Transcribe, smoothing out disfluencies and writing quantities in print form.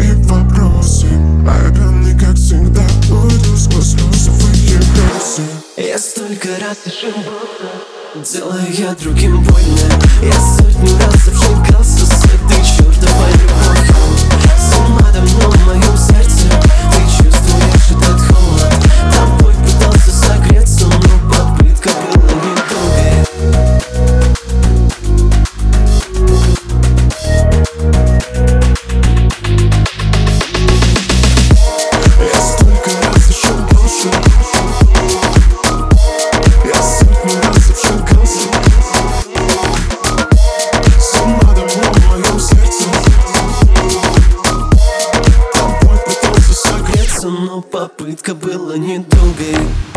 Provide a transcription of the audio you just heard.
и вопросы, а я пьяный, как всегда, уйду сквозь слезы в эти грозы. Я столько раз ошибался, делая я другим больно. Я сотню раз обжигался с этой чертовой любовью. Сама давно в моем сердце, ты чувствуешь этот холод. Тобой пытался согреться, но попытка была недолгой. Я столько раз ошибался, я сотню раз обжигался. Сама давно в моем сердце, тобой пытался согреться, Но попытка была недолгой.